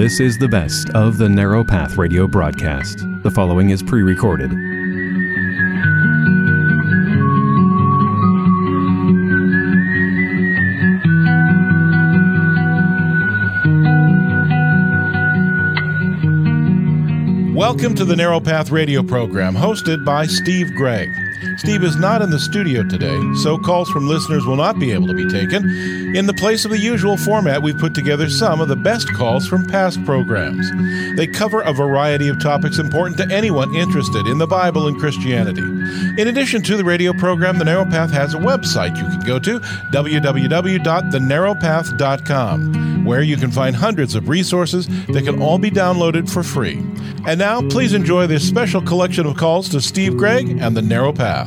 This is the best of the Narrow Path radio broadcast. The following is pre-recorded. Welcome to the Narrow Path radio program, hosted by Steve Gregg. Steve is not in the studio today, so calls from listeners will not be able to be taken. In the place of the usual format, we've put together some of the best calls from past programs. They cover a variety of topics important to anyone interested in the Bible and Christianity. In addition to the radio program, The Narrow Path has a website you can go to, www.thenarrowpath.com, where you can find hundreds of resources that can all be downloaded for free. And now, please enjoy this special collection of calls to Steve Gregg and The Narrow Path.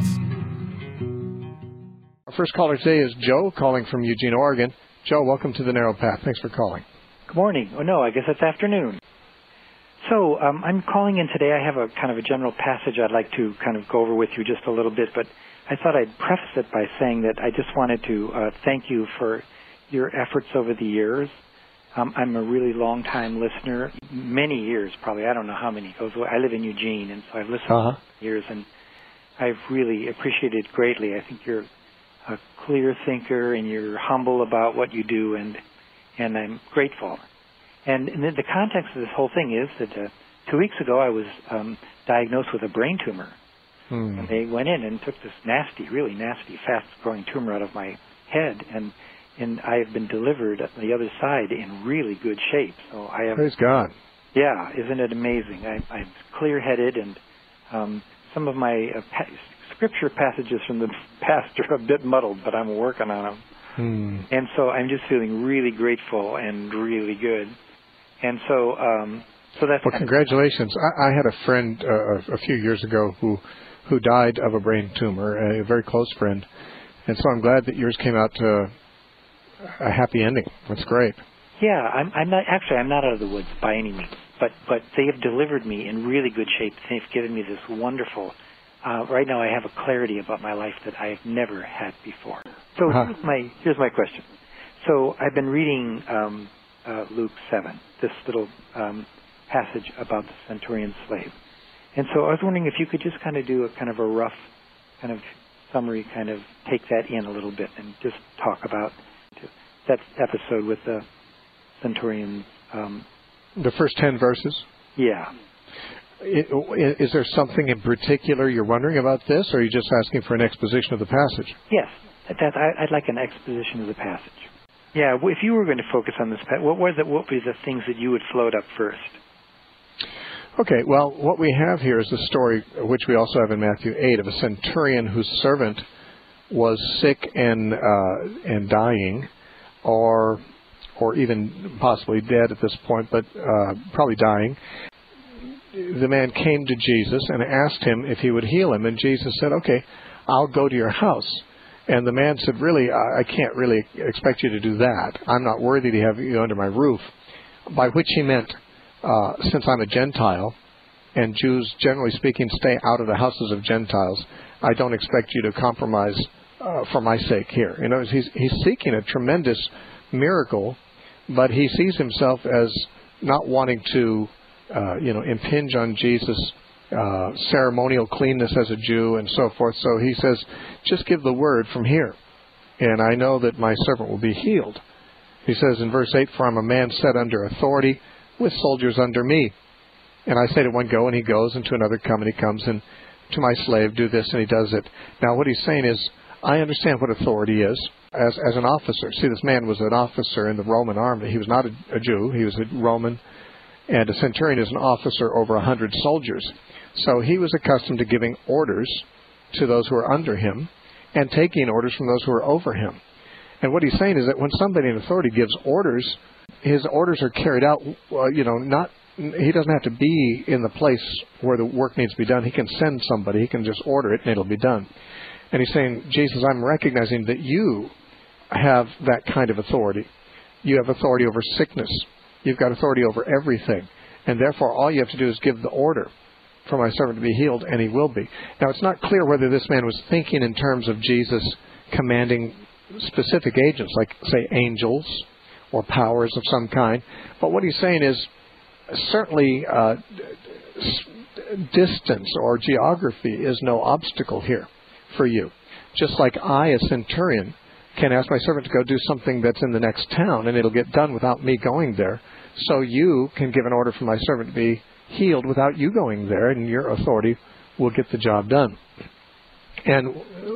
Our first caller today is Joe, calling from Eugene, Oregon. Joe, welcome to The Narrow Path. Thanks for calling. Good morning. Oh, no, I guess it's afternoon. So I'm calling in today. I have a kind of a general passage I'd like to kind of go over with you just a little bit, but I thought I'd preface it by saying that I just wanted to thank you for your efforts over the years. I'm a really long-time listener, many years probably. I don't know how many. I live in Eugene, and so I've listened for years, and I've really appreciated it greatly. I think you're a clear thinker, and you're humble about what you do, and I'm grateful. And the context of this whole thing is that 2 weeks ago I was diagnosed with a brain tumor. And they went in and took this nasty, really nasty, fast-growing tumor out of my head, and I have been delivered on the other side in really good shape. So I have. Praise God. Yeah, isn't it amazing? I'm clear-headed, and some of my scripture passages from the past are a bit muddled, but I'm working on them. And so I'm just feeling really grateful and really good. And so that's. Well, congratulations. I had a friend a few years ago who died of a brain tumor, a very close friend, and so I'm glad that yours came out to a happy ending. That's great. Yeah, I'm not out of the woods by any means, but they have delivered me in really good shape. They've given me this wonderful. Right now, I have a clarity about my life that I have never had before. So here's my question. So I've been reading Luke 7, this little passage about the centurion slave, and so I was wondering if you could just kind of do a kind of a rough kind of summary, kind of take that in a little bit, and just talk about that episode with the centurion. The first 10 verses? Yeah. Is there something in particular you're wondering about this, or are you just asking for an exposition of the passage? Yes. I'd like an exposition of the passage. Yeah, if you were going to focus on this, what were the things that you would float up first? Okay, well, what we have here is the story, which we also have in Matthew 8, of a centurion whose servant was sick and dying, or even possibly dead at this point, but probably dying. The man came to Jesus and asked him if he would heal him, and Jesus said, okay, I'll go to your house. And the man said, really, I can't really expect you to do that. I'm not worthy to have you under my roof, by which he meant, since I'm a Gentile, and Jews, generally speaking, stay out of the houses of Gentiles, I don't expect you to compromise for my sake here. You know, he's seeking a tremendous miracle, but he sees himself as not wanting to, impinge on Jesus' ceremonial cleanness as a Jew and so forth. So he says, just give the word from here, and I know that my servant will be healed. He says in verse 8, for I'm a man set under authority with soldiers under me. And I say to one, go, and he goes, and to another, come, and he comes, and to my slave, do this, and he does it. Now what he's saying is, I understand what authority is as an officer. See, this man was an officer in the Roman army. He was not a Jew. He was a Roman, and a centurion is an officer over 100 soldiers. So he was accustomed to giving orders to those who are under him and taking orders from those who are over him. And what he's saying is that when somebody in authority gives orders, his orders are carried out, he doesn't have to be in the place where the work needs to be done. He can send somebody. He can just order it, and it'll be done. And he's saying, Jesus, I'm recognizing that you have that kind of authority. You have authority over sickness. You've got authority over everything. And therefore, all you have to do is give the order for my servant to be healed, and he will be. Now, it's not clear whether this man was thinking in terms of Jesus commanding specific agents, like, say, angels or powers of some kind. But what he's saying is, certainly distance or geography is no obstacle here for you. Just like I, a centurion, can ask my servant to go do something that's in the next town, and it'll get done without me going there. So you can give an order for my servant to be healed without you going there, and your authority will get the job done. And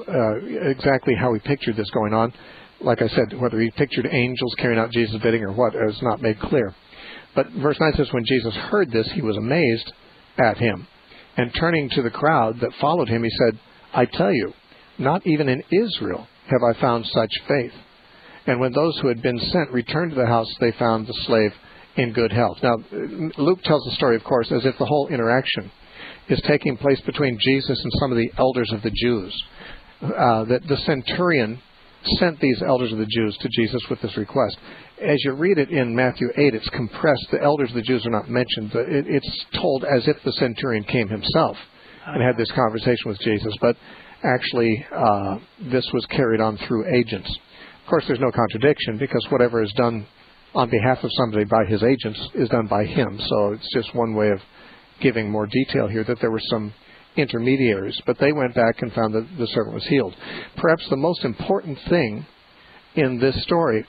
exactly how he pictured this going on, like I said, whether he pictured angels carrying out Jesus' bidding or what, is not made clear. But verse 9 says, when Jesus heard this, he was amazed at him. And turning to the crowd that followed him, he said, I tell you, not even in Israel have I found such faith. And when those who had been sent returned to the house, they found the slave in good health. Now, Luke tells the story, of course, as if the whole interaction is taking place between Jesus and some of the elders of the Jews. That the centurion sent these elders of the Jews to Jesus with this request. As you read it in Matthew 8, it's compressed. The elders of the Jews are not mentioned. It's told as if the centurion came himself and had this conversation with Jesus. But actually, this was carried on through agents. Of course, there's no contradiction, because whatever is done on behalf of somebody by his agents is done by him. So it's just one way of giving more detail here, that there were some intermediaries, but they went back and found that the servant was healed. Perhaps the most important thing in this story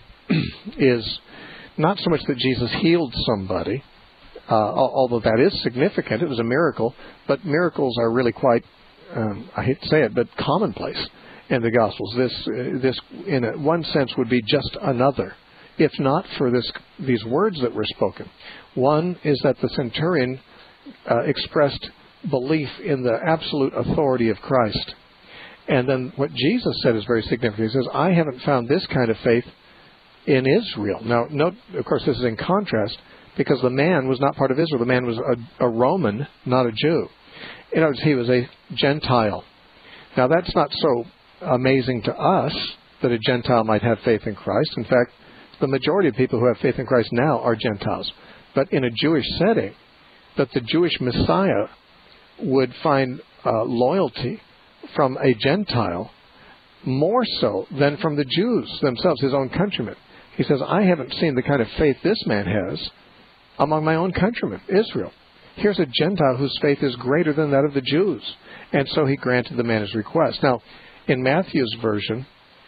is not so much that Jesus healed somebody, although that is significant. It was a miracle, but miracles are really quite, I hate to say it, but commonplace in the Gospels. This in one sense, would be just another, if not for these words that were spoken. One is that the centurion expressed belief in the absolute authority of Christ. And then what Jesus said is very significant. He says, I haven't found this kind of faith in Israel. Now, note, of course, this is in contrast, because the man was not part of Israel. The man was a Roman, not a Jew. In other words, he was a Gentile. Now, that's not so amazing to us that a Gentile might have faith in Christ. In fact, the majority of people who have faith in Christ now are Gentiles. But in a Jewish setting, that the Jewish Messiah would find loyalty from a Gentile more so than from the Jews themselves, his own countrymen. He says, I haven't seen the kind of faith this man has among my own countrymen, Israel. Here's a Gentile whose faith is greater than that of the Jews. And so he granted the man his request. Now, in Matthew's version,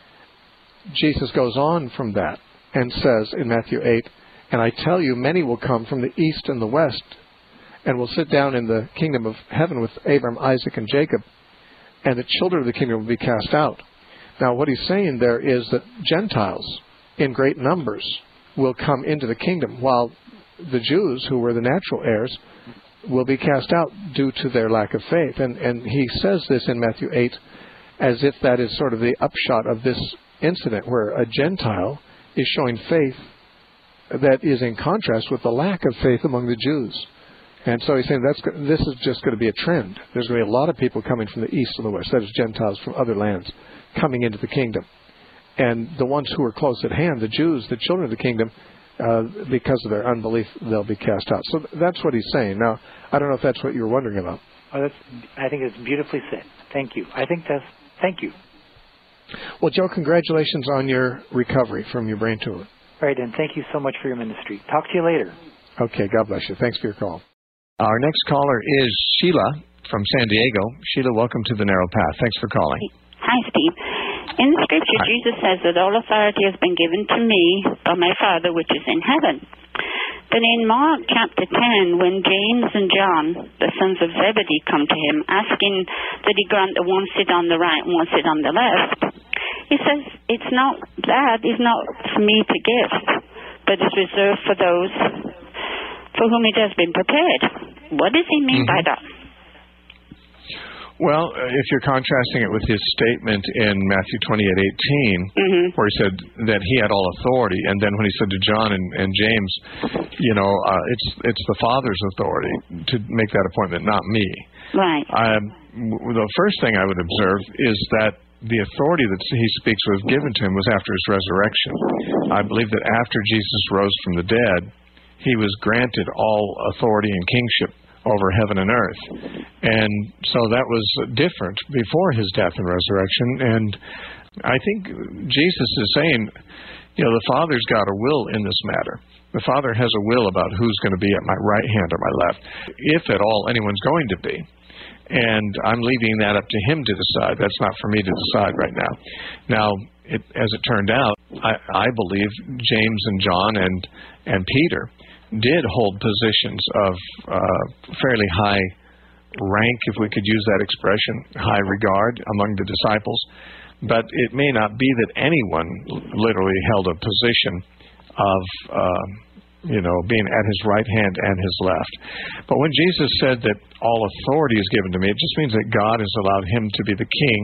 Jesus goes on from that and says in Matthew 8, and I tell you, many will come from the east and the west, and will sit down in the kingdom of heaven with Abraham, Isaac, and Jacob, and the children of the kingdom will be cast out. Now, what he's saying there is that Gentiles in great numbers will come into the kingdom, while the Jews, who were the natural heirs, will be cast out due to their lack of faith. And he says this in Matthew 8 as if that is sort of the upshot of this incident, where a Gentile is showing faith that is in contrast with the lack of faith among the Jews. And so he's saying this is just going to be a trend. There's going to be a lot of people coming from the east and the west, that is Gentiles from other lands, coming into the kingdom. And the ones who are close at hand, the Jews, the children of the kingdom, because of their unbelief, they'll be cast out. So that's what he's saying. Now, I don't know if that's what you're wondering about. Oh, I think it's beautifully said. Thank you. Thank you. Well, Joe, congratulations on your recovery from your brain tumor. All right, and thank you so much for your ministry. Talk to you later. Okay, God bless you. Thanks for your call. Our next caller is Sheila from San Diego. Sheila, welcome to the Narrow Path. Thanks for calling. Hi, Steve. In the scripture, Jesus says that all authority has been given to me by my Father which is in heaven. But in Mark chapter 10, when James and John, the sons of Zebedee, come to him, asking that he grant that one sit on the right and one sit on the left, he says, it's not for me to give, but it's reserved for those for whom it has been prepared. What does he mean by that? Well, if you're contrasting it with his statement in Matthew 28:18, where he said that he had all authority, and then when he said to John and James, it's the Father's authority to make that appointment, not me. Right. The first thing I would observe is that the authority that he speaks was given to him was after his resurrection. I believe that after Jesus rose from the dead, he was granted all authority and kingship over heaven and earth. And so that was different before his death and resurrection. And I think Jesus is saying, the Father's got a will in this matter. The Father has a will about who's going to be at my right hand or my left, if at all anyone's going to be. And I'm leaving that up to him to decide. That's not for me to decide right now. Now, as it turned out, I believe James and John and Peter did hold positions of fairly high rank, if we could use that expression, high regard among the disciples. But it may not be that anyone literally held a position of being at his right hand and his left. But when Jesus said that all authority is given to me, it just means that God has allowed him to be the king.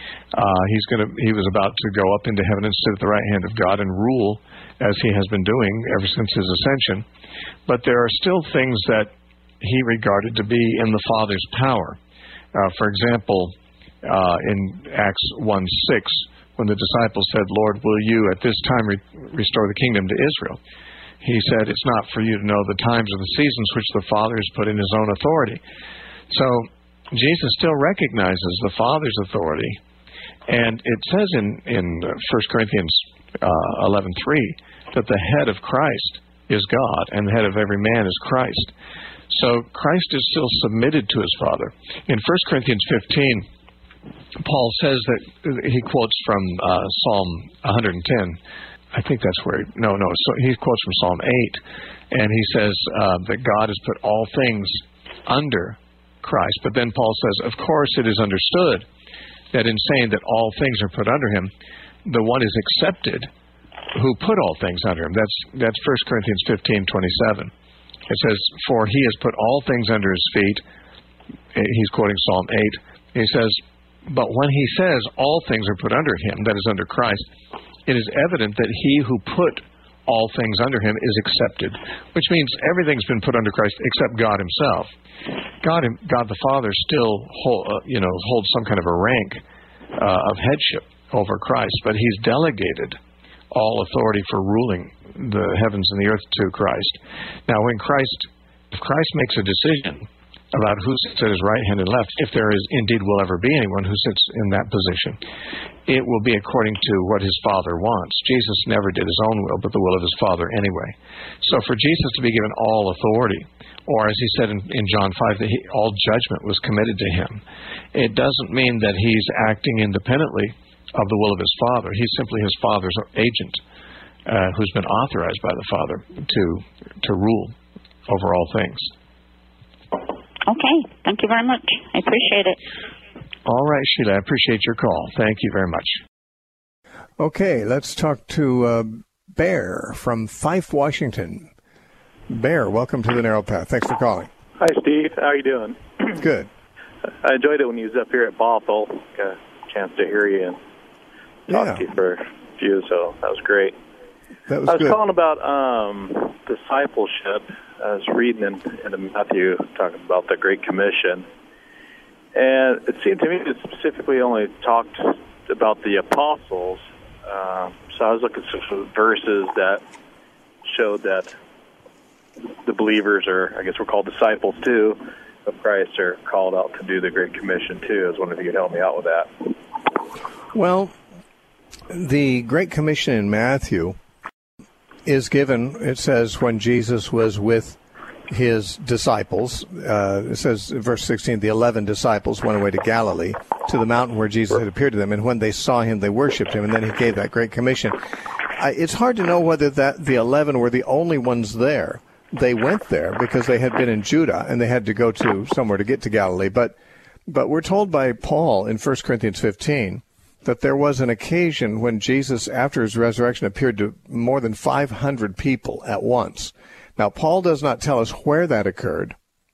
He was about to go up into heaven and sit at the right hand of God and rule, as he has been doing ever since his ascension. But there are still things that he regarded to be in the Father's power. For example, in Acts 1:6, when the disciples said, "Lord, will you at this time restore the kingdom to Israel?" He said, "It's not for you to know the times or the seasons which the Father has put in his own authority." So Jesus still recognizes the Father's authority. And it says in 1 Corinthians 11:3 that the head of Christ is God and the head of every man is Christ. So Christ is still submitted to his Father. In 1 Corinthians 15, Paul says that he quotes from Psalm 110. I think that's where so he quotes from Psalm 8, and he says that God has put all things under Christ. But then Paul says, of course it is understood that in saying that all things are put under him, the one is accepted who put all things under him. That's 1 Corinthians 15:27. It says, for he has put all things under his feet. He's quoting Psalm 8. He says, but when he says all things are put under him, that is under Christ, it is evident that he who put all things under him is accepted, which means everything's been put under Christ except God himself. God the Father still holds some kind of a rank of headship over Christ, but he's delegated all authority for ruling the heavens and the earth to Christ. Now, if Christ makes a decision about who sits at his right hand and left, if there is indeed will ever be anyone who sits in that position, it will be according to what his Father wants. Jesus never did his own will, but the will of his Father anyway. So for Jesus to be given all authority, or as he said in John 5, that all judgment was committed to him, it doesn't mean that he's acting independently of the will of his Father. He's simply his Father's agent, who's been authorized by the Father to rule over all things. Okay. Thank you very much. I appreciate it. All right, Sheila. I appreciate your call. Thank you very much. Okay, let's talk to Bear from Fife, Washington. Bear, welcome to the Narrow Path. Thanks for calling. Hi, Steve. How are you doing? Good. I enjoyed it when you was up here at Bothell. Got a chance to hear you and talk to you for a few, so that was great. That was I was good. calling about discipleship. I was reading in Matthew talking about the Great Commission, and it seemed to me it specifically only talked about the apostles. So I was looking at some verses that showed that the believers, or I guess we're called disciples too, of Christ, are called out to do the Great Commission too. I was wondering if you could help me out with that. Well, the Great Commission in Matthew is given, it says, when Jesus was with his disciples. It says in verse 16, the 11 disciples went away to Galilee, to the mountain where Jesus had appeared to them, and when they saw him, they worshipped him, and then he gave that Great Commission. It's hard to know whether the 11 were the only ones there. They went there because they had been in Judah, and they had to go to somewhere to get to Galilee. But we're told by Paul in 1 Corinthians 15 that there was an occasion when Jesus, after his resurrection, appeared to more than 500 people at once. Now, Paul does not tell us where that occurred,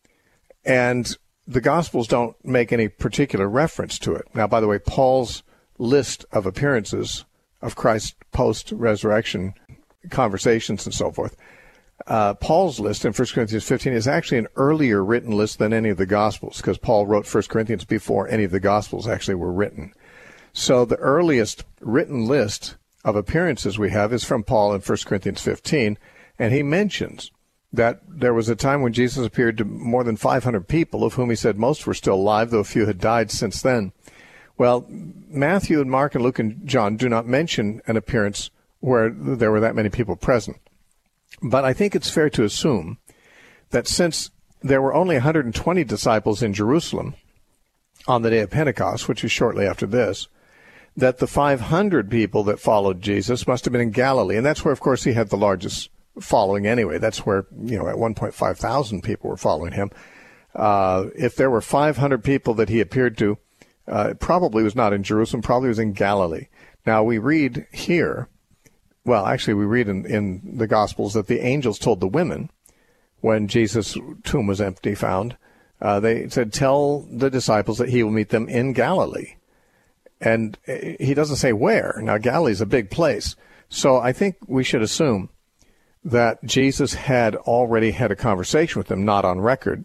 and the Gospels don't make any particular reference to it. Now, by the way, Paul's list of appearances of Christ's post-resurrection conversations and so forth, Paul's list in 1 Corinthians 15 is actually an earlier written list than any of the Gospels, because Paul wrote 1 Corinthians before any of the Gospels actually were written. So the earliest written list of appearances we have is from Paul in 1 Corinthians 15, and he mentions that there was a time when Jesus appeared to more than 500 people, of whom he said most were still alive, though a few had died since then. Well, Matthew and Mark and Luke and John do not mention an appearance where there were that many people present. But I think it's fair to assume that since there were only 120 disciples in Jerusalem on the day of Pentecost, which is shortly after this, that the 500 people that followed Jesus must have been in Galilee. And that's where, of course, he had the largest following anyway. That's where, at 1.5 thousand people were following him. If there were 500 people that he appeared to, it probably was not in Jerusalem, probably was in Galilee. Now, we read here, well, actually, we read in the Gospels that the angels told the women, when Jesus' tomb was empty, found, they said, tell the disciples that he will meet them in Galilee. And he doesn't say where. Now, Galilee's a big place. So I think we should assume that Jesus had already had a conversation with them, not on record,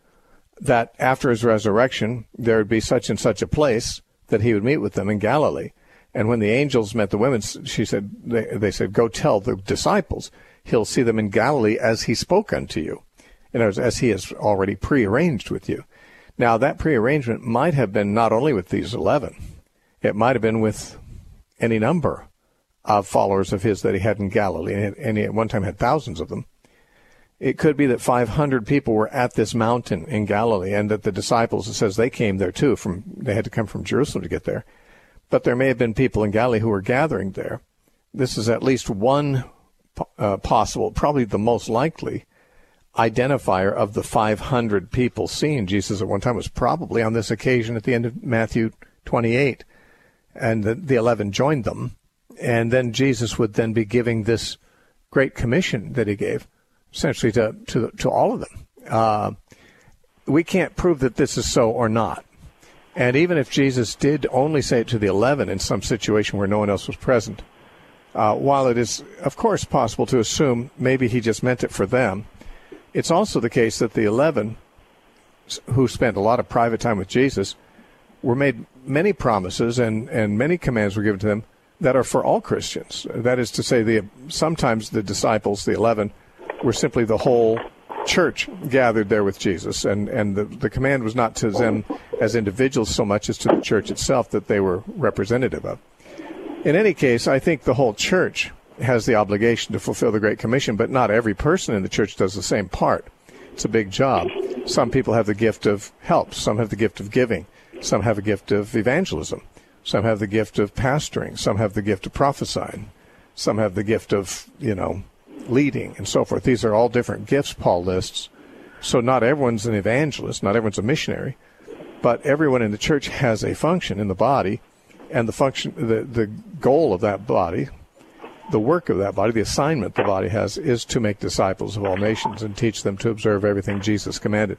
that after his resurrection, there would be such and such a place that he would meet with them in Galilee. And when the angels met the women, they said, go tell the disciples, he'll see them in Galilee as he spoke unto you. In other words, as he has already prearranged with you. Now, that prearrangement might have been not only with these 11, it might have been with any number of followers of his that he had in Galilee, and he at one time had thousands of them. It could be that 500 people were at this mountain in Galilee, and that the disciples, it says they came there too. They had to come from Jerusalem to get there. But there may have been people in Galilee who were gathering there. This is at least one possible, probably the most likely, identifier of the 500 people seeing Jesus at one time was probably on this occasion at the end of Matthew 28. And the 11 joined them. And then Jesus would then be giving this great commission that he gave, essentially to all of them. We can't prove that this is so or not. And even if Jesus did only say it to the 11 in some situation where no one else was present, while it is, of course, possible to assume maybe he just meant it for them, it's also the case that the 11 who spent a lot of private time with Jesus were made many promises and many commands were given to them that are for all Christians. That is to say, sometimes the disciples, the 11, were simply the whole church gathered there with Jesus, and the command was not to them as individuals so much as to the church itself that they were representative of. In any case, I think the whole church has the obligation to fulfill the Great Commission, but not every person in the church does the same part. It's a big job. Some people have the gift of help. Some have the gift of giving. Some have a gift of evangelism. Some have the gift of pastoring. Some have the gift of prophesying. Some have the gift of, leading and so forth. These are all different gifts Paul lists. So not everyone's an evangelist. Not everyone's a missionary. But everyone in the church has a function in the body. And the goal of that body, the work of that body, the assignment the body has, is to make disciples of all nations and teach them to observe everything Jesus commanded.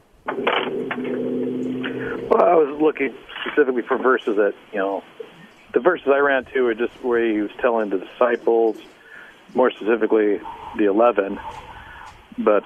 Well, I was looking specifically for verses that, the verses I ran to were just where he was telling the disciples, more specifically the 11, but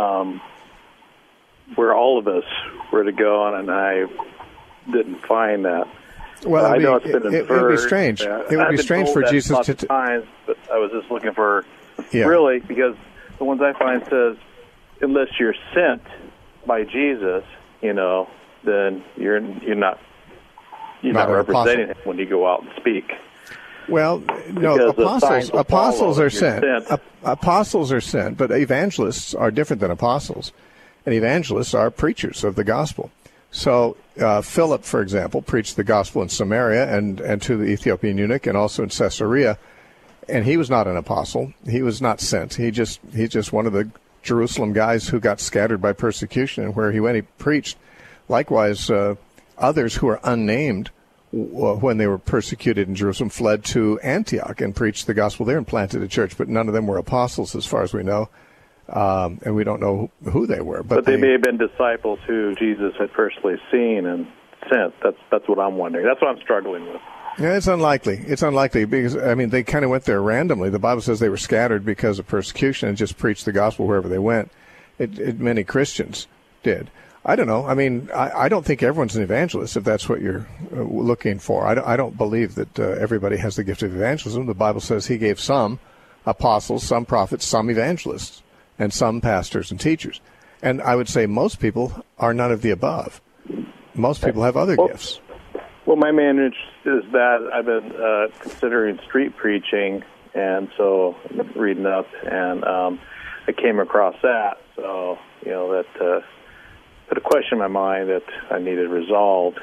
where all of us were to go on, and I didn't find that. Well, I know it's been it would be strange. It would be strange for Jesus to times, but I was just looking for really, because the ones I find says, unless you're sent by Jesus, then you're not representing him when you go out and speak. Well, no, apostles are sent. Apostles are sent, but evangelists are different than apostles. And evangelists are preachers of the gospel. So Philip, for example, preached the gospel in Samaria and to the Ethiopian eunuch, and also in Caesarea. And he was not an apostle. He was not sent. He's just one of the Jerusalem guys who got scattered by persecution, and where he went, he preached. Likewise, others who are unnamed, when they were persecuted in Jerusalem, fled to Antioch and preached the gospel there and planted a church. But none of them were apostles, as far as we know. And we don't know who they were. But they may have been disciples who Jesus had personally seen and sent. That's what I'm wondering. That's what I'm struggling with. Yeah, it's unlikely. It's unlikely because, they kind of went there randomly. The Bible says they were scattered because of persecution and just preached the gospel wherever they went. Many Christians did. I don't know. I don't think everyone's an evangelist, if that's what you're looking for. I don't believe that everybody has the gift of evangelism. The Bible says he gave some apostles, some prophets, some evangelists, and some pastors and teachers. And I would say most people are none of the above. Most people have other gifts. Well, my main interest is that I've been considering street preaching, and so reading up, and I came across that. So, that put a question in my mind that I needed resolved.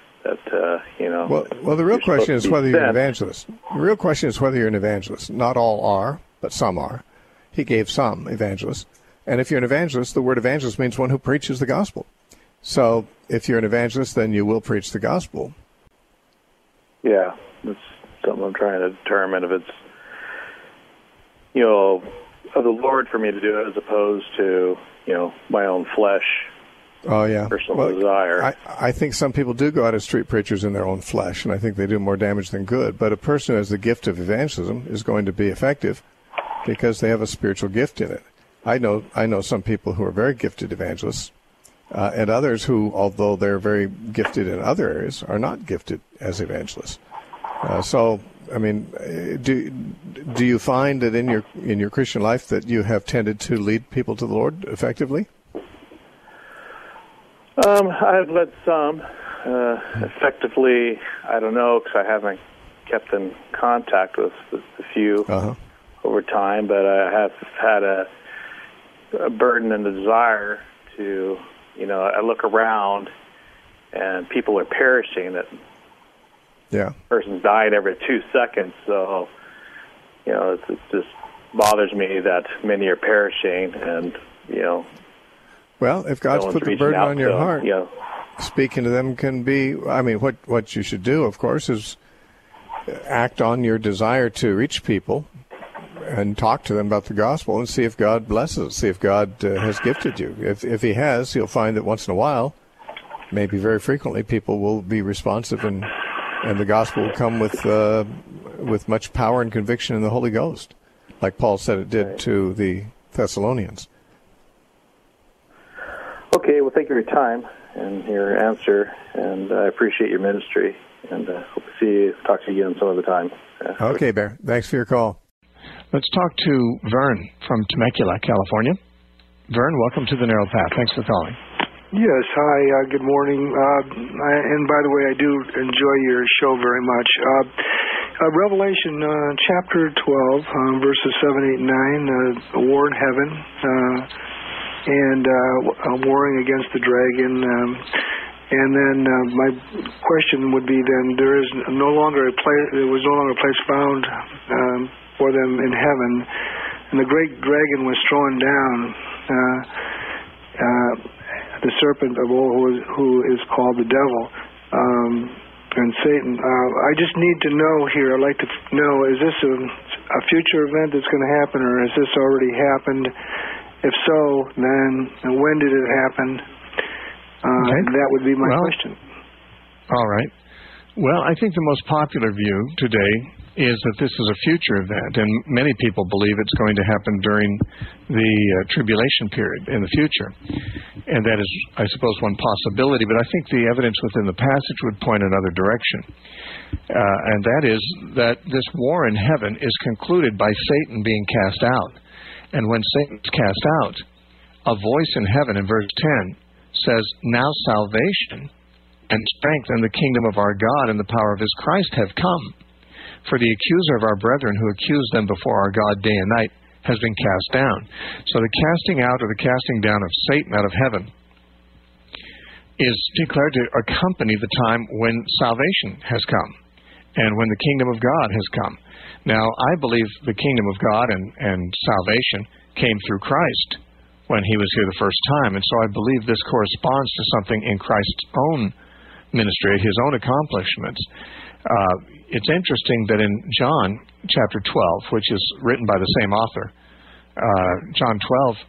Well, the real question is whether you're an evangelist. The real question is whether you're an evangelist. Not all are, but some are. He gave some evangelists. And if you're an evangelist, the word evangelist means one who preaches the gospel. So if you're an evangelist, then you will preach the gospel. Yeah, that's something I'm trying to determine if it's, of the Lord for me to do it as opposed to, my own flesh. Oh, yeah. Personal desire. I think some people do go out as street preachers in their own flesh, and I think they do more damage than good. But a person who has the gift of evangelism is going to be effective because they have a spiritual gift in it. I know some people who are very gifted evangelists, and others who, although they're very gifted in other areas, are not gifted as evangelists. So, I mean, do you find that in your Christian life that you have tended to lead people to the Lord effectively? I've led some. Effectively, I don't know, because I haven't kept in contact with a few over time, but I have had a burden and a desire to, I look around and people are perishing. That person's dying every 2 seconds, so, it just bothers me that many are perishing and, Well, if God's put the burden on your heart, speaking to them can be, what you should do, of course, is act on your desire to reach people and talk to them about the gospel and see if God blesses, see if God has gifted you. If he has, you'll find that once in a while, maybe very frequently, people will be responsive and the gospel will come with much power and conviction in the Holy Ghost, like Paul said it did to the Thessalonians. Okay, well, thank you for your time and your answer, and I appreciate your ministry, and hope to talk to you again some other time. Okay, Bear. Thanks for your call. Let's talk to Vern from Temecula, California. Vern, welcome to the Narrow Path. Thanks for calling. Yes, hi, good morning. And by the way, I do enjoy your show very much. Revelation chapter 12, verses 7, 8, and 9, war in heaven, and warring against the dragon. And then my question would be then, there was no longer a place found for them in heaven, and the great dragon was thrown down, the serpent of old, who is called the devil, and Satan. I just need to know here, I'd like to know, is this a future event that's going to happen, or has this already happened? If so, then when did it happen? That would be my question. All right. Well, I think the most popular view today is that this is a future event, and many people believe it's going to happen during the tribulation period in the future. And that is, I suppose, one possibility, but I think the evidence within the passage would point another direction. And that is that this war in heaven is concluded by Satan being cast out. And when Satan is cast out, a voice in heaven in verse 10 says, "Now salvation and strength and the kingdom of our God and the power of his Christ have come. For the accuser of our brethren who accused them before our God day and night has been cast down." So the casting out or the casting down of Satan out of heaven is declared to accompany the time when salvation has come and when the kingdom of God has come. Now, I believe the kingdom of God and salvation came through Christ when he was here the first time. And so I believe this corresponds to something in Christ's own ministry, his own accomplishments. It's interesting that in John chapter 12, which is written by the same author, John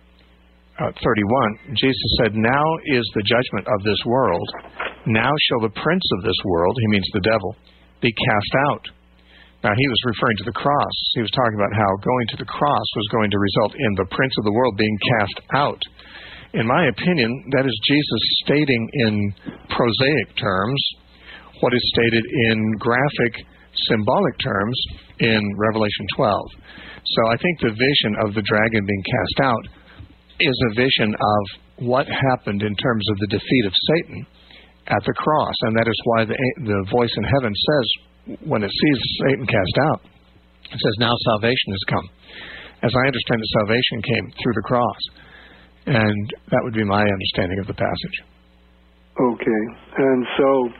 12:31, Jesus said, "Now is the judgment of this world. Now shall the prince of this world," he means the devil, "be cast out." Now, he was referring to the cross. He was talking about how going to the cross was going to result in the prince of the world being cast out. In my opinion, that is Jesus stating in prosaic terms what is stated in graphic, symbolic terms in Revelation 12. So I think the vision of the dragon being cast out is a vision of what happened in terms of the defeat of Satan at the cross. And that is why the voice in heaven says, when it sees Satan cast out, it says, "Now salvation has come." as I understand it, salvation came through the cross. And that would be my understanding of the passage. Okay. And so,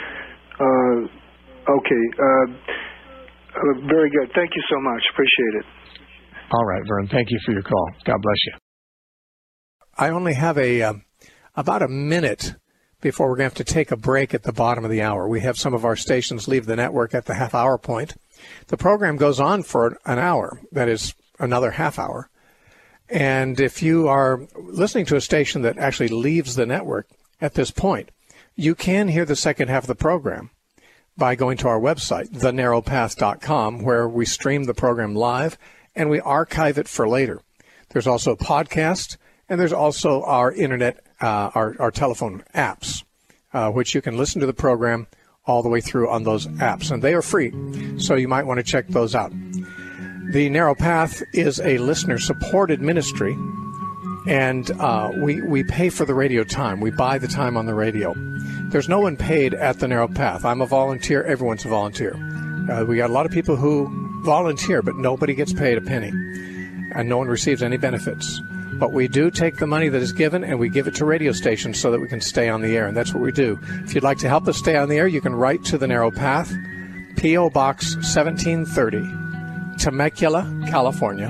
very good. Thank you so much. Appreciate it. All right, Vern. Thank you for your call. God bless you. I only have about a minute before we're going to have to take a break at the bottom of the hour. We have some of our stations leave the network at the half-hour point. The program goes on for an hour. That is another half hour. And if you are listening to a station that actually leaves the network at this point, you can hear the second half of the program by going to our website, thenarrowpath.com, where we stream the program live and we archive it for later. There's also a podcast, and there's also our internet, our telephone apps, which you can listen to the program all the way through on those apps, and they are free, so you might want to check those out. The Narrow Path is a listener-supported ministry, and we pay for the radio time. We buy the time on the radio. There's no one paid at the Narrow Path. I'm a volunteer. Everyone's a volunteer. We got a lot of people who volunteer, but nobody gets paid a penny, and no one receives any benefits. But we do take the money that is given and we give it to radio stations so that we can stay on the air, and that's what we do. If you'd like to help us stay on the air, you can write to the Narrow Path, P.O. Box 1730, Temecula, California,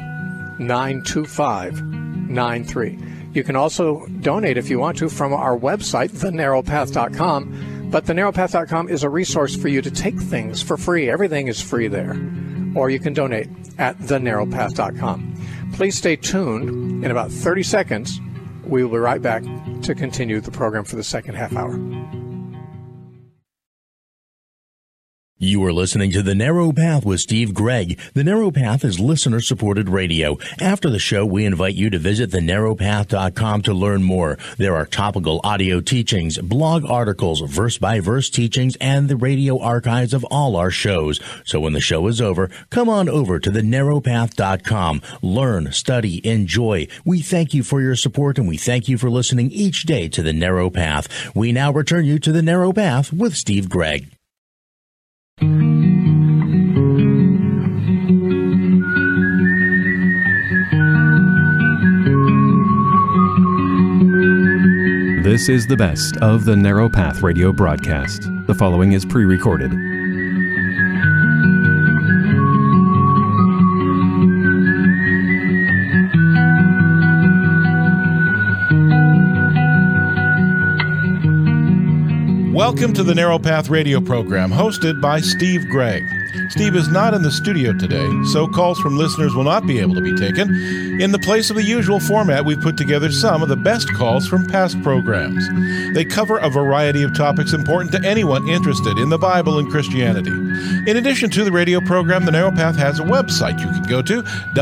92593. You can also donate if you want to from our website, thenarrowpath.com. But thenarrowpath.com is a resource for you to take things for free. Everything is free there. Or you can donate at thenarrowpath.com. Please stay tuned. In about 30 seconds, we will be right back to continue the program for the second half hour. You are listening to The Narrow Path with Steve Gregg. The Narrow Path is listener-supported radio. After the show, we invite you to visit thenarrowpath.com to learn more. There are topical audio teachings, blog articles, verse-by-verse teachings, and the radio archives of all our shows. So when the show is over, come on over to thenarrowpath.com. Learn, study, enjoy. We thank you for your support, and we thank you for listening each day to The Narrow Path. We now return you to The Narrow Path with Steve Gregg. This is the best of the Narrow Path radio broadcast. The following is pre-recorded. Welcome to the Narrow Path radio program, hosted by Steve Gregg. Steve is not in the studio today, so calls from listeners will not be able to be taken. In the place of the usual format, we've put together some of the best calls from past programs. They cover a variety of topics important to anyone interested in the Bible and Christianity. In addition to the radio program, The Narrow Path has a website you can go to,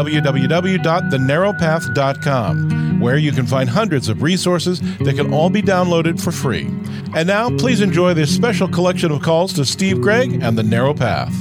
www.thenarrowpath.com, where you can find hundreds of resources that can all be downloaded for free. And now, please enjoy this special collection of calls to Steve Gregg and The Narrow Path.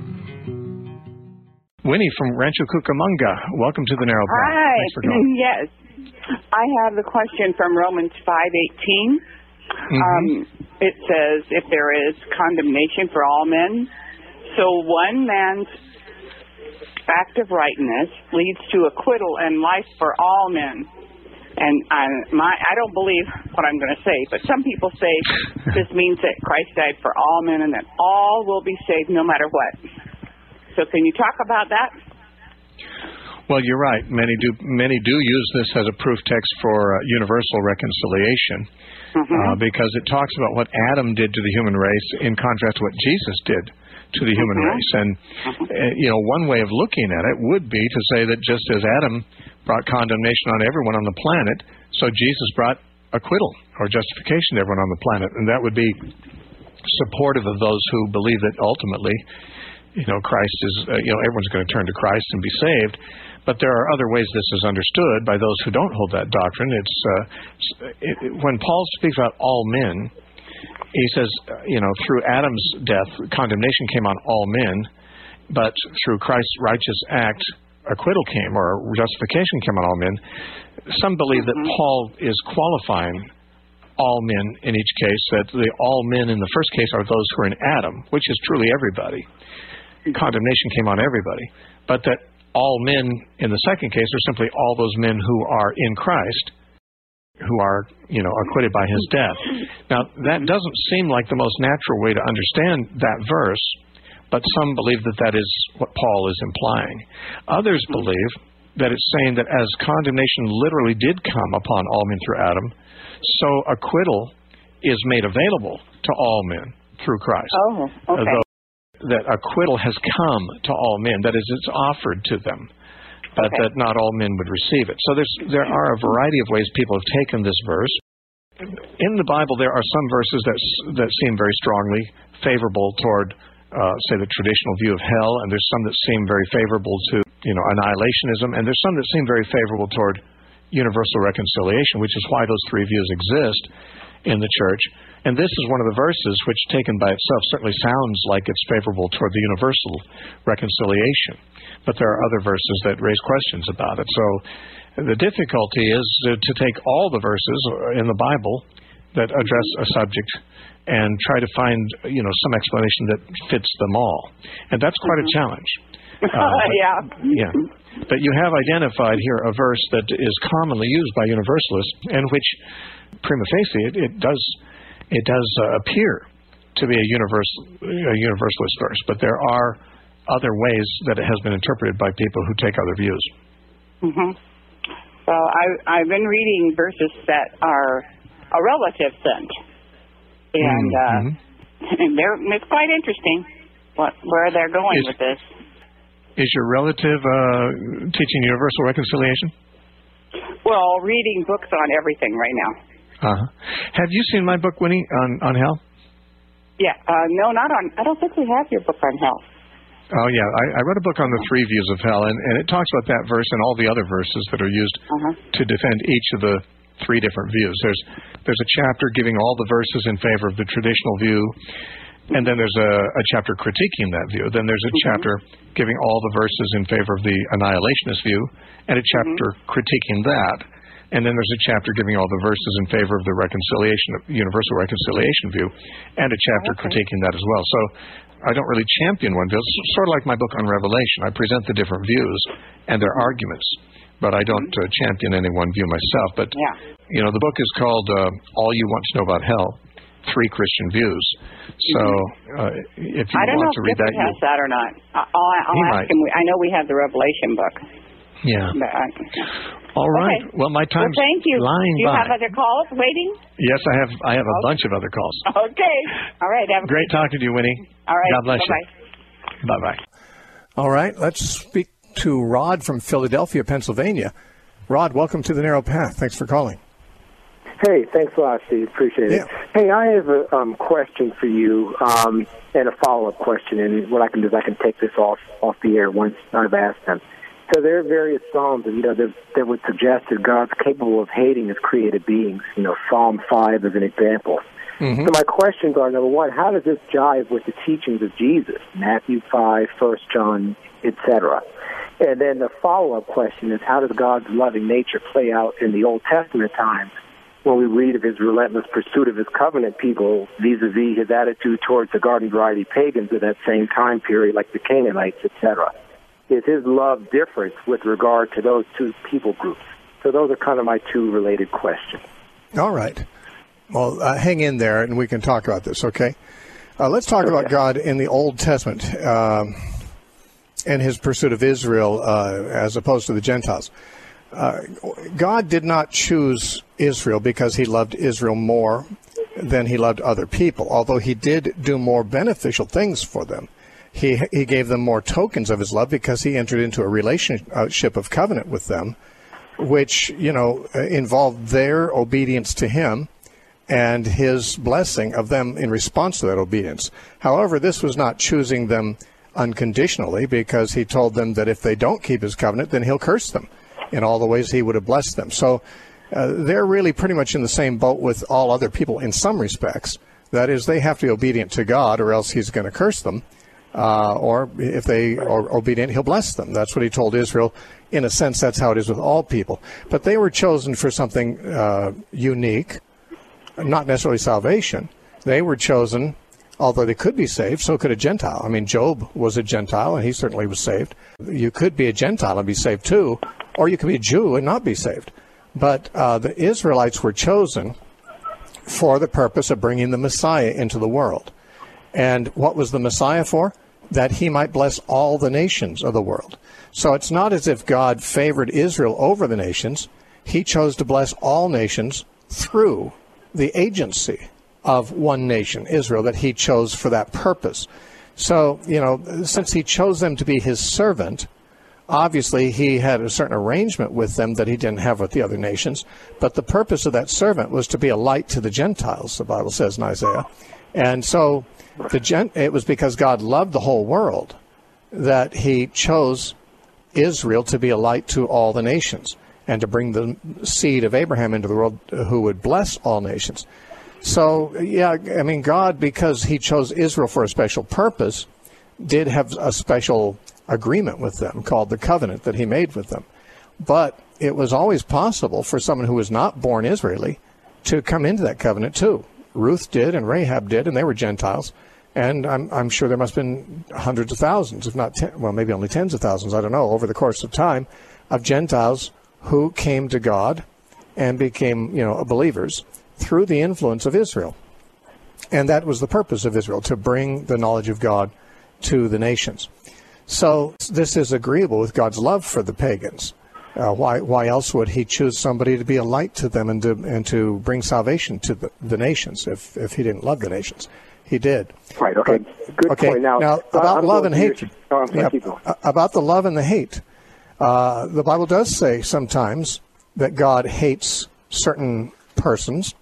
Winnie from Rancho Cucamonga, welcome to The Narrow Path. Hi. Thanks for calling. Yes. I have the question from Romans 5:18. It says, if there is condemnation for all men, so one man's act of rightness leads to acquittal and life for all men. And I don't believe what I'm going to say, but some people say this means that Christ died for all men and that all will be saved no matter what. So can you talk about that? Well, you're right. Many do use this as a proof text for universal reconciliation, because it talks about what Adam did to the human race in contrast to what Jesus did to the human race. And one way of looking at it would be to say that just as Adam brought condemnation on everyone on the planet, so Jesus brought acquittal or justification to everyone on the planet, and that would be supportive of those who believe that ultimately, Christ is, everyone's going to turn to Christ and be saved. But there are other ways this is understood by those who don't hold that doctrine. When Paul speaks about all men, he says, through Adam's death, condemnation came on all men, but through Christ's righteous act, acquittal came, or justification came on all men. Some believe that Paul is qualifying all men in each case, that the all men in the first case are those who are in Adam, which is truly everybody. Condemnation came on everybody. But that all men in the second case are simply all those men who are in Christ, who are, acquitted by his death. Now, that doesn't seem like the most natural way to understand that verse, but some believe that that is what Paul is implying. Others believe that it's saying that as condemnation literally did come upon all men through Adam, so acquittal is made available to all men through Christ. Oh, okay. That acquittal has come to all men. That is, it's offered to them, but that not all men would receive it. So there are a variety of ways people have taken this verse. In the Bible, there are some verses that seem very strongly favorable toward, say, the traditional view of hell, and there's some that seem very favorable to, annihilationism, and there's some that seem very favorable toward universal reconciliation, which is why those three views exist in the church. And this is one of the verses which, taken by itself, certainly sounds like it's favorable toward the universal reconciliation. But there are other verses that raise questions about it. So the difficulty is to take all the verses in the Bible that address a subject and try to find, some explanation that fits them all. And that's quite a challenge. Yeah. But you have identified here a verse that is commonly used by universalists, and which, prima facie, it does appear to be a universalist verse. But there are other ways that it has been interpreted by people who take other views. Mm-hmm. Well, I've been reading verses that are a relative sent, and it's quite interesting where they're going with this. Is your relative teaching universal reconciliation? Well, reading books on everything right now. Have you seen my book, Winnie, on hell? Yeah. No, not on. I don't think we have your book on hell. Oh, yeah. I wrote a book on the three views of hell, and it talks about that verse and all the other verses that are used to defend each of the three different views. There's a chapter giving all the verses in favor of the traditional view, and then there's a chapter critiquing that view. Then there's a chapter giving all the verses in favor of the annihilationist view, and a chapter critiquing that. And then there's a chapter giving all the verses in favor of the universal reconciliation view, and a chapter critiquing that as well. So I don't really champion one view. It's sort of like my book on Revelation. I present the different views and their arguments, but I don't champion any one view myself. But, the book is called All You Want to Know About Hell, 3 Christian Views. So if you want to read that... I don't know if Gifford has that or not. I'll ask him. I know we have the Revelation book. Yeah. All right. Okay. Well, my time's thank you. flying by. Do you have other calls waiting? Yes, I have a bunch of other calls. Okay. All right. Great talking to you, Winnie. All right. God bless you. Bye-bye. All right. Let's speak to Rod from Philadelphia, Pennsylvania. Rod, welcome to the Narrow Path. Thanks for calling. Hey, thanks a lot, Steve. Appreciate it. Hey, I have a question for you and a follow-up question. And what I can do is I can take this off the air once I've asked them. So there are various Psalms that would suggest that God's capable of hating his created beings. Psalm 5 is an example. So my questions are, number one, how does this jive with the teachings of Jesus? Matthew 5, 1 John, etc. And then the follow-up question is, how does God's loving nature play out in the Old Testament times when we read of his relentless pursuit of his covenant people vis-a-vis his attitude towards the garden variety pagans of that same time period, like the Canaanites, etc.? Is his love different with regard to those two people groups? So those are kind of my two related questions. All right. Well, hang in there, and we can talk about this, okay? Let's talk about God in the Old Testament and his pursuit of Israel as opposed to the Gentiles. God did not choose Israel because he loved Israel more than he loved other people, although he did do more beneficial things for them. He gave them more tokens of his love because he entered into a relationship of covenant with them, which, involved their obedience to him and his blessing of them in response to that obedience. However, this was not choosing them unconditionally, because he told them that if they don't keep his covenant, then he'll curse them in all the ways he would have blessed them. So they're really pretty much in the same boat with all other people in some respects. That is, they have to be obedient to God, or else he's going to curse them. Or if they are obedient, he'll bless them. That's what he told Israel. In a sense, that's how it is with all people. But they were chosen for something unique, not necessarily salvation. They were chosen Although they could be saved, so could a Gentile. I mean, Job was a Gentile, and he certainly was saved. You could be a Gentile and be saved too, or you could be a Jew and not be saved. But the Israelites were chosen for the purpose of bringing the Messiah into the world. And what was the Messiah for? That he might bless all the nations of the world. So it's not as if God favored Israel over the nations. He chose to bless all nations through the agency of one nation, Israel, that he chose for that purpose. So, since he chose them to be his servant, obviously he had a certain arrangement with them that he didn't have with the other nations. But the purpose of that servant was to be a light to the Gentiles, the Bible says in Isaiah. And so it was because God loved the whole world that he chose Israel to be a light to all the nations and to bring the seed of Abraham into the world who would bless all nations. So, God, because he chose Israel for a special purpose, did have a special agreement with them called the covenant that he made with them. But it was always possible for someone who was not born Israeli to come into that covenant too. Ruth did, and Rahab did, and they were Gentiles. And I'm sure there must have been hundreds of thousands, if not, maybe only tens of thousands, I don't know, over the course of time, of Gentiles who came to God and became, believers through the influence of Israel. And that was the purpose of Israel, to bring the knowledge of God to the nations. So this is agreeable with God's love for the pagans. Why else would he choose somebody to be a light to them and to bring salvation to the nations if he didn't love the nations? He did. Right, okay. Good point. Now about love and hatred. About the love and the hate. The Bible does say sometimes that God hates certain persons.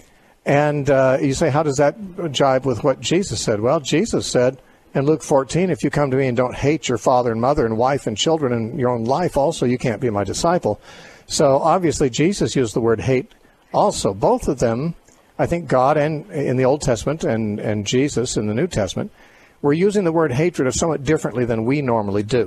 And you say, how does that jibe with what Jesus said? Well, Jesus said in Luke 14, if you come to me and don't hate your father and mother and wife and children and your own life also, you can't be my disciple. So obviously Jesus used the word hate also. Both of them, I think God and in the Old Testament and Jesus in the New Testament, were using the word hatred somewhat differently than we normally do.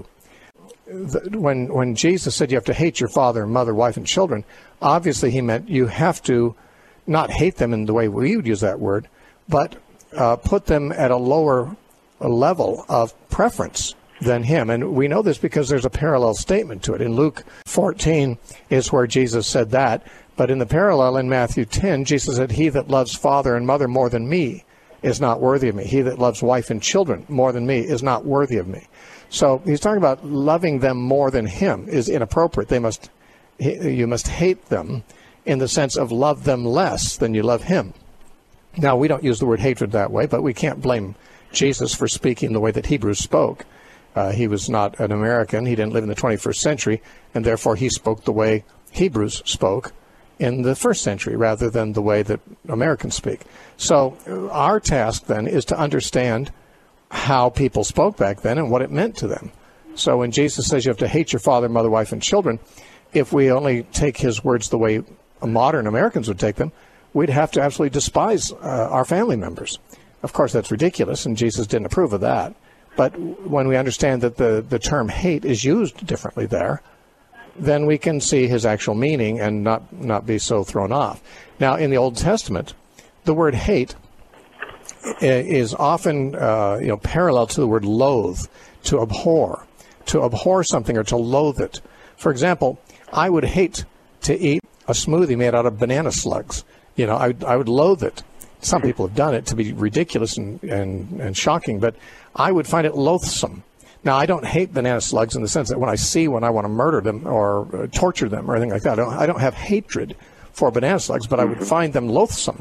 When Jesus said you have to hate your father and mother, wife and children, obviously he meant you have to not hate them in the way we would use that word, but put them at a lower level of preference than him. And we know this because there's a parallel statement to it. In Luke 14 is where Jesus said that. But in the parallel in Matthew 10, Jesus said, he that loves father and mother more than me is not worthy of me. He that loves wife and children more than me is not worthy of me. So he's talking about loving them more than him is inappropriate. You must hate them in the sense of love them less than you love him. Now, we don't use the word hatred that way, but we can't blame Jesus for speaking the way that Hebrews spoke. He was not an American. He didn't live in the 21st century, and therefore he spoke the way Hebrews spoke in the first century rather than the way that Americans speak. So our task then is to understand how people spoke back then and what it meant to them. So when Jesus says you have to hate your father, mother, wife, and children, if we only take his words the way modern Americans would take them, we'd have to absolutely despise our family members. Of course, that's ridiculous, and Jesus didn't approve of that. But when we understand that the term hate is used differently there, then we can see his actual meaning and not be so thrown off. Now, in the Old Testament, the word hate is often parallel to the word loathe, to abhor something or to loathe it. For example, I would hate to eat a smoothie made out of banana slugs. I would loathe it. Some people have done it to be ridiculous and shocking, but I would find it loathsome. Now, I don't hate banana slugs in the sense that when I see one, I want to murder them or torture them or anything like that. I don't have hatred for banana slugs, but I would find them loathsome.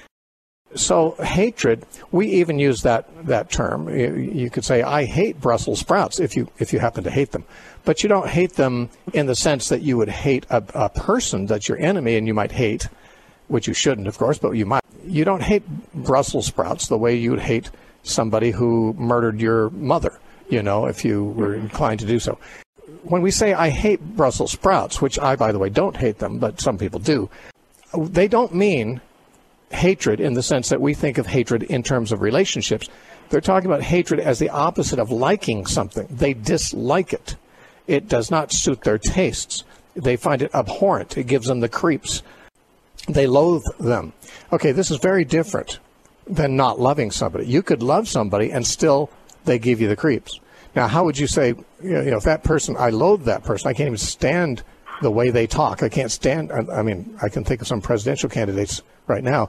So hatred, we even use that term. You could say, I hate Brussels sprouts if you happen to hate them. But you don't hate them in the sense that you would hate a person that's your enemy and you might hate, which you shouldn't, of course, but you might. You don't hate Brussels sprouts the way you would hate somebody who murdered your mother, if you were inclined to do so. When we say I hate Brussels sprouts, which I, by the way, don't hate them, but some people do, they don't mean hatred in the sense that we think of hatred in terms of relationships. They're talking about hatred as the opposite of liking something. They dislike it. It does not suit their tastes. They find it abhorrent. It gives them the creeps. They loathe them. Okay, this is very different than not loving somebody. You could love somebody and still they give you the creeps. Now, how would you say, if that person, I loathe that person, I can't even stand the way they talk. I can't stand, I mean, I can think of some presidential candidates right now.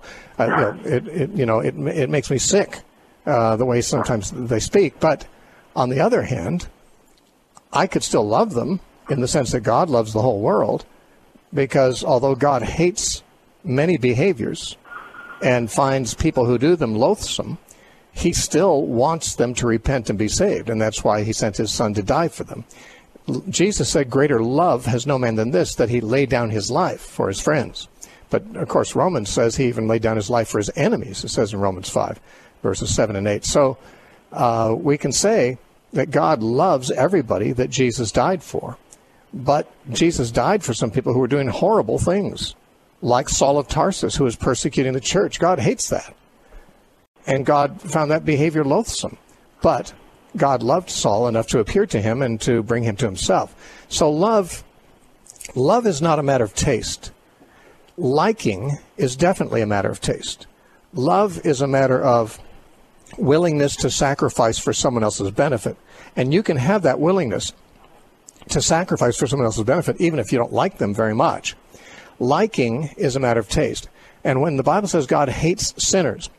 It makes me sick, the way sometimes they speak. But on the other hand, I could still love them in the sense that God loves the whole world, because although God hates many behaviors and finds people who do them loathsome, he still wants them to repent and be saved, and that's why he sent his son to die for them. Jesus said, greater love has no man than this, that he laid down his life for his friends. But, of course, Romans says he even laid down his life for his enemies, it says in Romans 5, verses 7 and 8. So we can say that God loves everybody that Jesus died for. But Jesus died for some people who were doing horrible things, like Saul of Tarsus, who was persecuting the church. God hates that. And God found that behavior loathsome. But God loved Saul enough to appear to him and to bring him to himself. So love is not a matter of taste. Liking is definitely a matter of taste. Love is a matter of willingness to sacrifice for someone else's benefit. And you can have that willingness to sacrifice for someone else's benefit even if you don't like them very much. Liking is a matter of taste. And when the Bible says God hates sinners,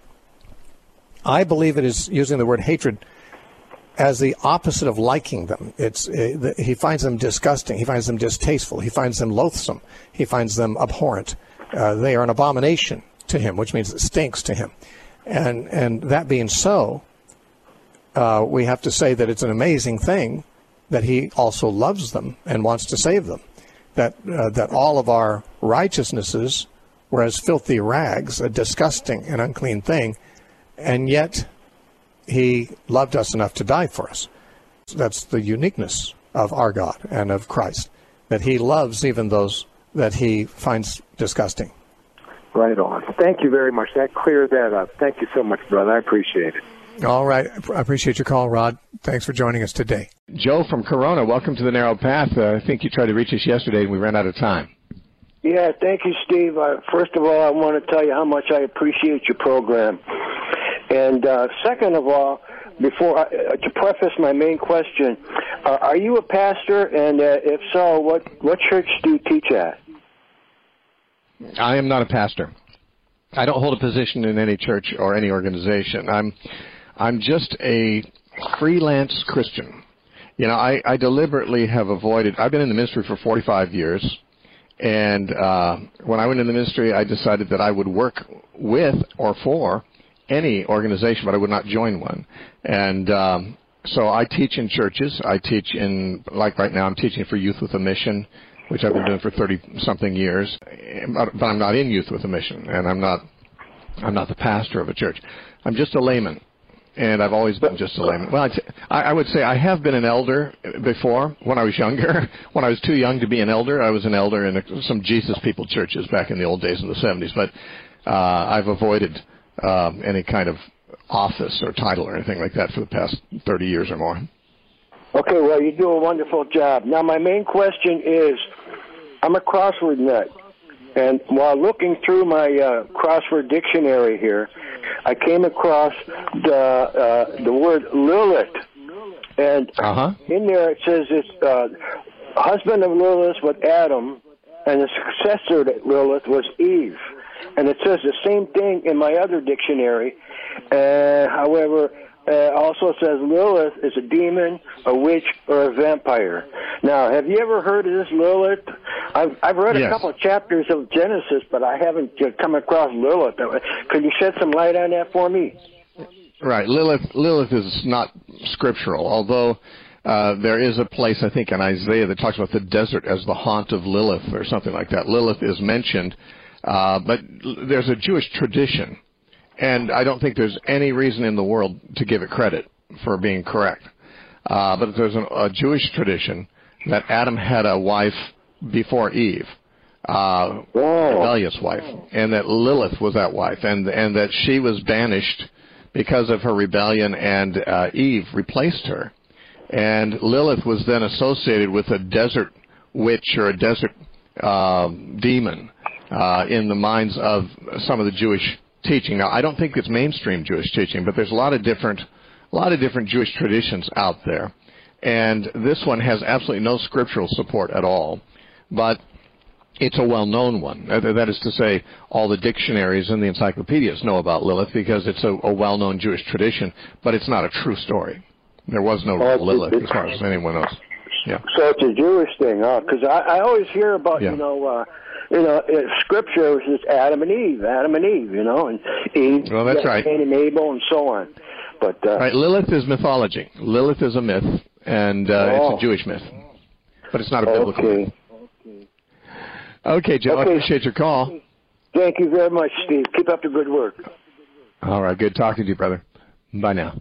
I believe it is using the word hatred as the opposite of liking them. He finds them disgusting. He finds them distasteful. He finds them loathsome. He finds them abhorrent. They are an abomination to him, which means it stinks to him. And that being so, we have to say that it's an amazing thing that he also loves them and wants to save them. That all of our righteousnesses were as filthy rags, a disgusting and unclean thing, and yet he loved us enough to die for us. That's the uniqueness of our God and of Christ, that he loves even those that he finds disgusting. Right on. Thank you very much. That cleared that up. Thank you so much, brother. I appreciate it. All right. I appreciate your call, Rod. Thanks for joining us today. Joe from Corona, welcome to the Narrow Path. I think you tried to reach us yesterday and we ran out of time. Yeah, thank you, Steve. First of all, I want to tell you how much I appreciate your program. And second of all, to preface my main question, are you a pastor? And if so, what church do you teach at? I am not a pastor. I don't hold a position in any church or any organization. I'm just a freelance Christian. I deliberately have avoided. I've been in the ministry for 45 years. And when I went in the ministry, I decided that I would work with or for any organization, but I would not join one. And so I teach in churches. I teach like right now, I'm teaching for Youth with a Mission, which I've been doing for 30-something years. But I'm not in Youth with a Mission, and I'm not the pastor of a church. I'm just a layman. And I've always been just a layman. Well, I would say I have been an elder before when I was younger. When I was too young to be an elder, I was an elder in some Jesus People churches back in the old days in the 70s. But I've avoided any kind of office or title or anything like that for the past 30 years or more. Okay, well, you do a wonderful job. Now, my main question is, I'm a crossword nut. And while looking through my crossword dictionary here, I came across the word Lilith. And in there it says it's husband of Lilith was Adam, and the successor to Lilith was Eve. And it says the same thing in my other dictionary. However, also says Lilith is a demon, a witch, or a vampire. Now, have you ever heard of this Lilith? I've read a couple of chapters of Genesis, but I haven't come across Lilith. Could you shed some light on that for me? Right. Lilith is not scriptural, although there is a place, I think, in Isaiah that talks about the desert as the haunt of Lilith or something like that. Lilith is mentioned, but there's a Jewish tradition. And I don't think there's any reason in the world to give it credit for being correct. But there's a Jewish tradition that Adam had a wife before Eve, a rebellious wife, and that Lilith was that wife, and that she was banished because of her rebellion, and Eve replaced her. And Lilith was then associated with a desert witch or a desert demon in the minds of some of the Jewish teaching. Now, I don't think it's mainstream Jewish teaching, but there's a lot of different Jewish traditions out there, and this one has absolutely no scriptural support at all, but it's a well-known one. That is to say, all the dictionaries and the encyclopedias know about Lilith because it's a well-known Jewish tradition, but it's not a true story. There was no Lilith as far as anyone knows. Yeah. So it's a Jewish thing, huh? Because I always hear about, Scripture is just Adam and Eve, and Eve, well, that's right. Cain and Abel, and so on. But right, Lilith is mythology. Lilith is a myth, and it's a Jewish myth, but it's not a biblical myth. Okay, Joe, I appreciate your call. Thank you very much, Steve. Keep up the good work. All right, good talking to you, brother. Bye now.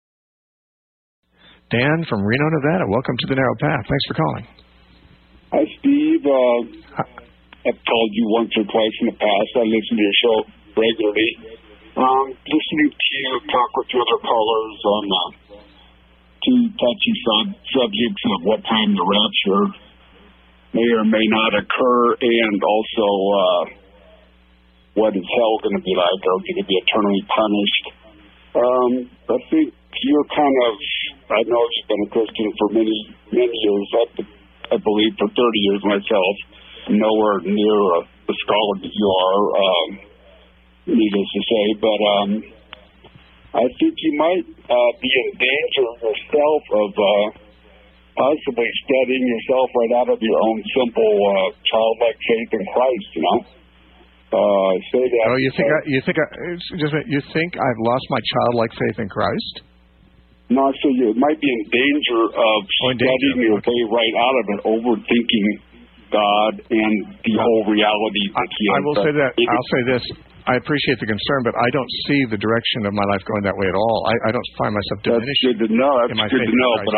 Dan from Reno, Nevada. Welcome to the Narrow Path. Thanks for calling. Hi, Steve. I've called you once or twice in the past. I listen to your show regularly. Listening to you talk with your other callers on two touchy subjects of what time the rapture may or may not occur, and also what is hell going to be like? Are we going to be eternally punished? I think you're kind of, I know you've been a Christian for many, many years. I believe for 30 years myself. Nowhere near the scholar that you are, needless to say. But I think you might be in danger yourself of possibly studying yourself right out of your own simple childlike faith in Christ, say that. Oh, you think I've lost my childlike faith in Christ? No, so you might be in danger of studying your way right out of it, overthinking God and the whole reality that He has. I will say that. I'll say this. I appreciate the concern, but I don't see the direction of my life going that way at all. I don't find myself diminishing. That's good to know. That's good to know. But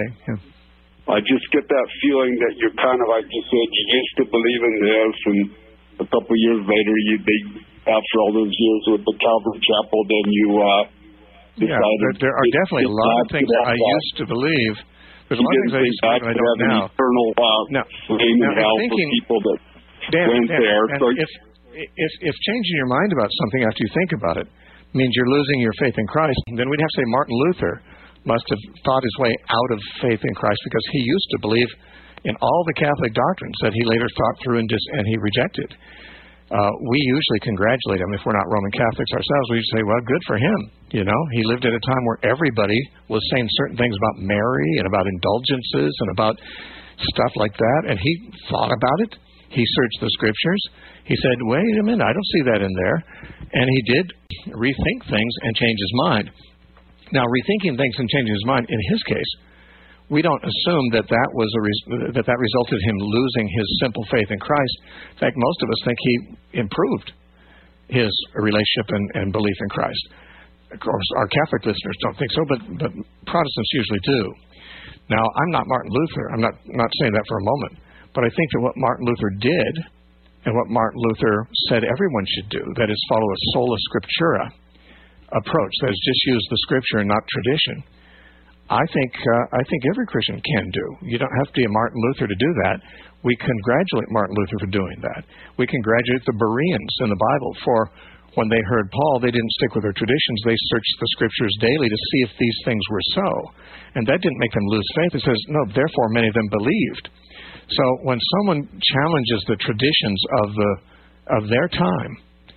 I just get that feeling that you're kind of, like you said, you used to believe in this, and a couple of years later, after all those years with the Calvary Chapel, then you decided. There are definitely a lot of things I used to believe. There's a lot of things I used to believe I don't now. Eternal flame in hell for people that went there. So if changing your mind about something after you think about it means you're losing your faith in Christ, then we'd have to say Martin Luther must have thought his way out of faith in Christ, because he used to believe in all the Catholic doctrines that he later thought through and he rejected. We usually congratulate him if we're not Roman Catholics ourselves. We say, well, good for him. He lived at a time where everybody was saying certain things about Mary and about indulgences and about stuff like that, and he thought about it. He searched the Scriptures. He said, wait a minute, I don't see that in there. And he did rethink things and change his mind. Now, rethinking things and changing his mind, in his case, we don't assume that that resulted in him losing his simple faith in Christ. In fact, most of us think he improved his relationship and belief in Christ. Of course, our Catholic listeners don't think so, but Protestants usually do. Now, I'm not Martin Luther. I'm not saying that for a moment. But I think that what Martin Luther did and what Martin Luther said everyone should do, that is follow a sola scriptura approach, that is just use the Scripture and not tradition, I think every Christian can do. You don't have to be a Martin Luther to do that. We congratulate Martin Luther for doing that. We congratulate the Bereans in the Bible for when they heard Paul, they didn't stick with their traditions. They searched the Scriptures daily to see if these things were so. And that didn't make them lose faith. It says, no, therefore many of them believed. So when someone challenges the traditions of their time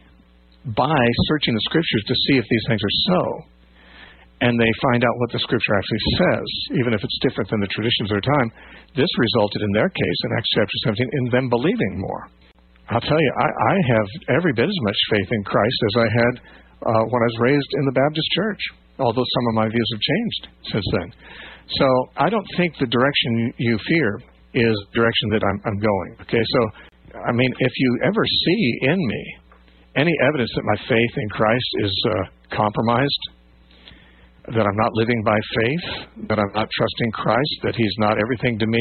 by searching the Scriptures to see if these things are so, and they find out what the Scripture actually says, even if it's different than the traditions of their time, this resulted in their case, in Acts chapter 17, in them believing more. I'll tell you, I have every bit as much faith in Christ as I had when I was raised in the Baptist church, although some of my views have changed since then. So I don't think the direction you fear is the direction that I'm going. Okay, so, I mean, if you ever see in me any evidence that my faith in Christ is compromised, that I'm not living by faith, that I'm not trusting Christ, that He's not everything to me,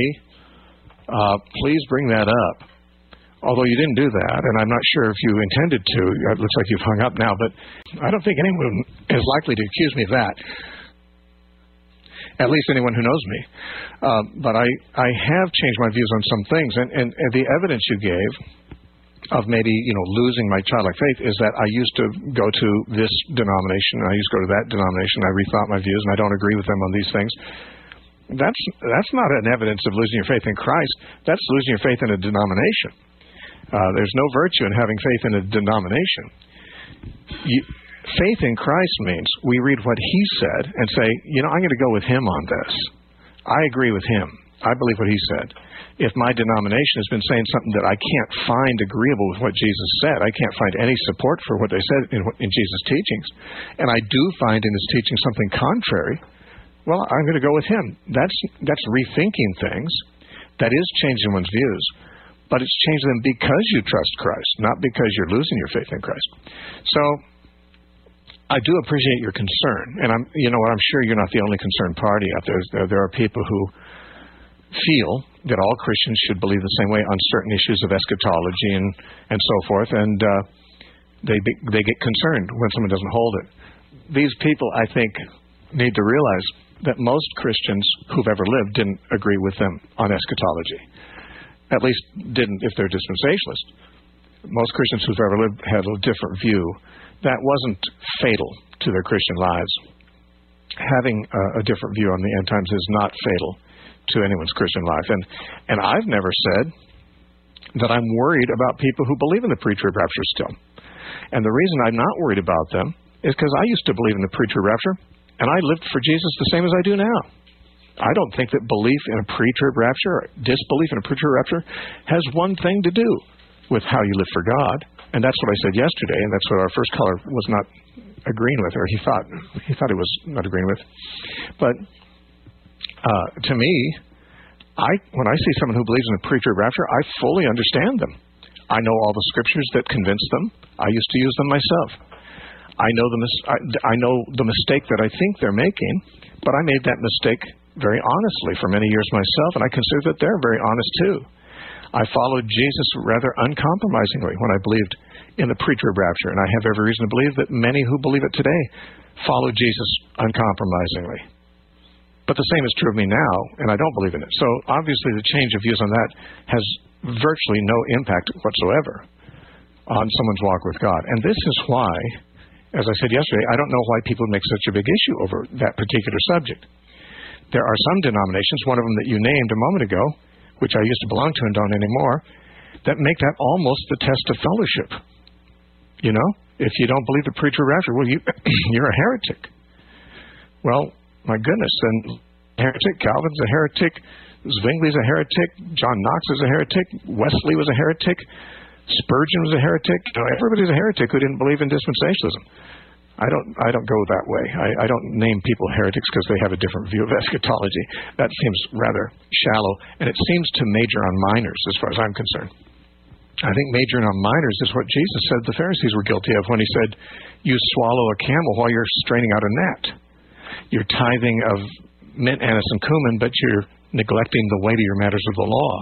please bring that up. Although you didn't do that, and I'm not sure if you intended to. It looks like you've hung up now, but I don't think anyone is likely to accuse me of that. At least anyone who knows me. But I have changed my views on some things, and the evidence you gave of maybe, losing my childlike faith is that I used to go to this denomination, and I used to go to that denomination, I rethought my views, and I don't agree with them on these things. That's not an evidence of losing your faith in Christ. That's losing your faith in a denomination. There's no virtue in having faith in a denomination. Faith in Christ means we read what he said and say, I'm going to go with him on this. I agree with him. I believe what he said. If my denomination has been saying something that I can't find agreeable with what Jesus said, I can't find any support for what they said in Jesus' teachings, and I do find in his teaching something contrary, well, I'm going to go with him. That's rethinking things. That is changing one's views. But it's changing them because you trust Christ, not because you're losing your faith in Christ. So I do appreciate your concern, and I'm sure you're not the only concerned party out there. There are people who feel that all Christians should believe the same way on certain issues of eschatology and so forth, and they get concerned when someone doesn't hold it. These people, I think, need to realize that most Christians who've ever lived didn't agree with them on eschatology. At least didn't if they're dispensationalists. Most Christians who've ever lived had a different view. That wasn't fatal to their Christian lives. Having a different view on the end times is not fatal to anyone's Christian life. And I've never said that I'm worried about people who believe in the pre-trib rapture still. And the reason I'm not worried about them is because I used to believe in the pre-trib rapture, and I lived for Jesus the same as I do now. I don't think that belief in a pre-trib rapture or disbelief in a pre-trib rapture has one thing to do with how you live for God. And that's what I said yesterday, and that's what our first caller was not agreeing with, or he thought he was not agreeing with. But to me, when I see someone who believes in a pre-trib rapture, I fully understand them. I know all the scriptures that convince them. I used to use them myself. I know the mistake that I think they're making, but I made that mistake very honestly for many years myself, and I consider that they're very honest too. I followed Jesus rather uncompromisingly when I believed in the pre-trib rapture, and I have every reason to believe that many who believe it today follow Jesus uncompromisingly. But the same is true of me now, and I don't believe in it. So obviously the change of views on that has virtually no impact whatsoever on someone's walk with God. And this is why, as I said yesterday, I don't know why people make such a big issue over that particular subject. There are some denominations, one of them that you named a moment ago, which I used to belong to and don't anymore, that make that almost the test of fellowship. If you don't believe the pre-trib rapture, well, you're a heretic. Well, my goodness, then heretic, Calvin's a heretic, Zwingli's a heretic, John Knox is a heretic, Wesley was a heretic, Spurgeon was a heretic. Everybody's a heretic who didn't believe in dispensationalism. I don't go that way. I don't name people heretics because they have a different view of eschatology. That seems rather shallow, and it seems to major on minors as far as I'm concerned. I think majoring on minors is what Jesus said the Pharisees were guilty of when he said, you swallow a camel while you're straining out a net. You're tithing of mint, anise, and cumin, but you're neglecting the weightier matters of the law.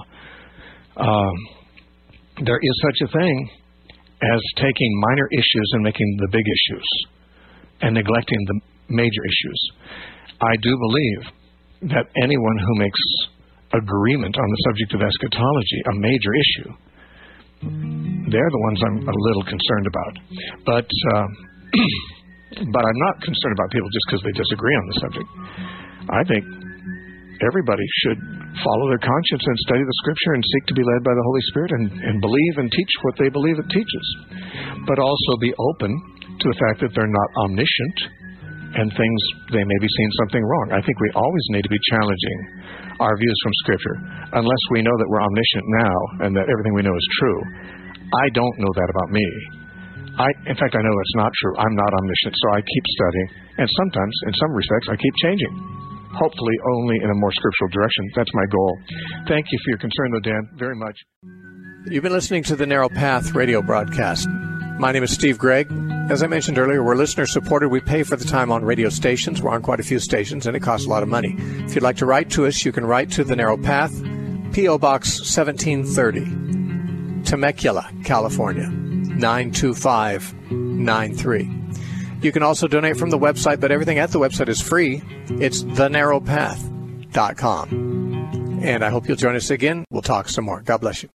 There is such a thing as taking minor issues and making the big issues, and neglecting the major issues. I do believe that anyone who makes agreement on the subject of eschatology a major issue, they're the ones I'm a little concerned about. But I'm not concerned about people just because they disagree on the subject. I think everybody should follow their conscience and study the Scripture and seek to be led by the Holy Spirit and believe and teach what they believe it teaches. But also be open to the fact that they're not omniscient and things, they may be seeing something wrong. I think we always need to be challenging our views from Scripture, unless we know that we're omniscient now and that everything we know is true. I don't know that about me. In fact, I know it's not true. I'm not omniscient, so I keep studying. And sometimes, in some respects, I keep changing. Hopefully only in a more scriptural direction. That's my goal. Thank you for your concern, though, Dan, very much. You've been listening to the Narrow Path radio broadcast. My name is Steve Gregg. As I mentioned earlier, we're listener-supported. We pay for the time on radio stations. We're on quite a few stations, and it costs a lot of money. If you'd like to write to us, you can write to the Narrow Path, P.O. Box 1730, Temecula, California, 92593. You can also donate from the website, but everything at the website is free. It's thenarrowpath.com. And I hope you'll join us again. We'll talk some more. God bless you.